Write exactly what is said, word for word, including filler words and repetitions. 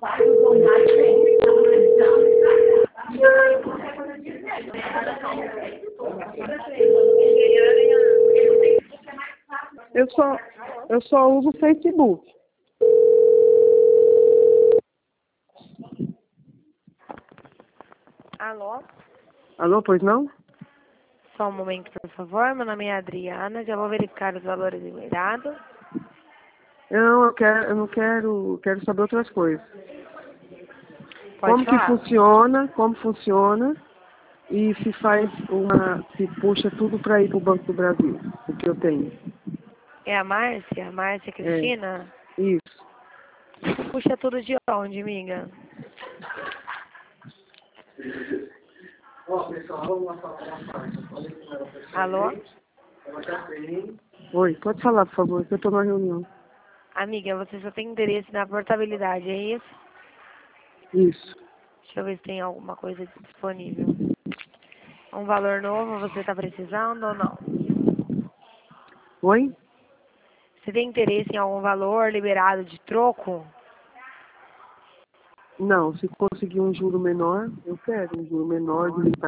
Eu só, eu só uso o Facebook. Alô? Alô, pois não? Só um momento, por favor. Meu nome é Adriana. Já vou verificar os valores liberados. Não, eu quero, eu não quero, quero saber outras coisas. Pode Como que falar? funciona, como funciona e se faz uma, se puxa tudo para ir para o Banco do Brasil, o que eu tenho. É a Márcia? Márcia É, Cristina? isso. Puxa tudo de onde, amiga? Ó, pessoal, vamos lá falar uma parte. Falei com ela Alô? pessoalmente. Ela já tem. Oi, pode falar, por favor, que eu estou numa reunião. Amiga, você só tem interesse na portabilidade, é isso? Isso. Deixa eu ver se tem alguma coisa disponível. Um valor novo você está precisando ou não? Oi? Você tem interesse em algum valor liberado de troco? Não, se conseguir um juro menor, eu quero um juro menor de